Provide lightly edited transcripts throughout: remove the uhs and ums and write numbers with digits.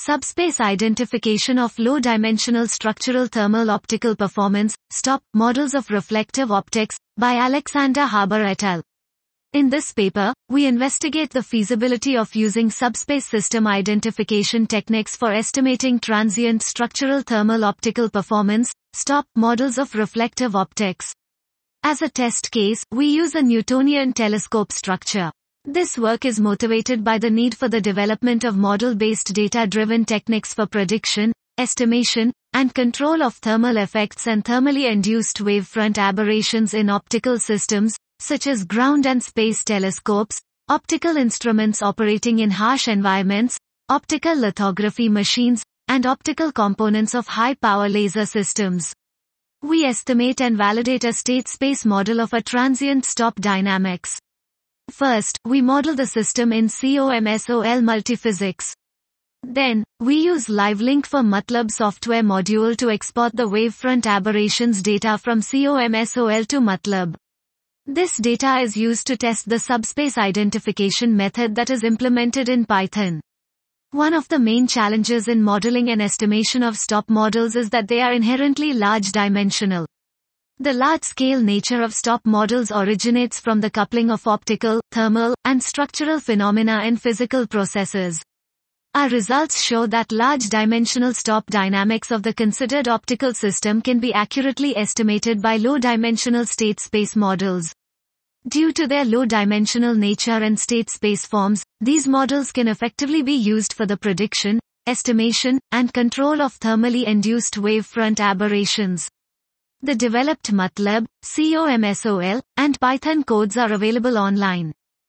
Subspace Identification of Low-Dimensional Structural Thermal Optical Performance, STOP, Models of Reflective Optics, by Alexander Haber et al. In this paper, we investigate the feasibility of using subspace system identification techniques for estimating transient structural thermal optical performance, STOP, models of reflective optics. As a test case, we use a Newtonian telescope structure. This work is motivated by the need for the development of model-based data-driven techniques for prediction, estimation, and control of thermal effects and thermally induced wavefront aberrations in optical systems, such as ground and space telescopes, optical instruments operating in harsh environments, optical lithography machines, and optical components of high-power laser systems. We estimate and validate a state-space model of a transient stop dynamics. First, we model the system in COMSOL multiphysics. Then, we use LiveLink for MATLAB software module to export the wavefront aberrations data from COMSOL to MATLAB. This data is used to test the subspace identification method that is implemented in Python. One of the main challenges in modeling and estimation of stop models is that they are inherently large-dimensional. The large-scale nature of stop models originates from the coupling of optical, thermal, and structural phenomena in physical processes. Our results show that large-dimensional stop dynamics of the considered optical system can be accurately estimated by low-dimensional state-space models. Due to their low-dimensional nature and state-space forms, these models can effectively be used for the prediction, estimation, and control of thermally induced wavefront aberrations. The developed MATLAB, COMSOL, and Python codes are available online.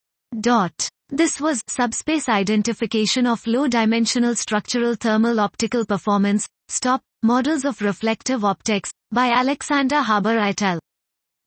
This was Subspace Identification of Low-Dimensional Structural Thermal Optical Performance, STOP, Models of Reflective Optics, by Alexander Haber et al.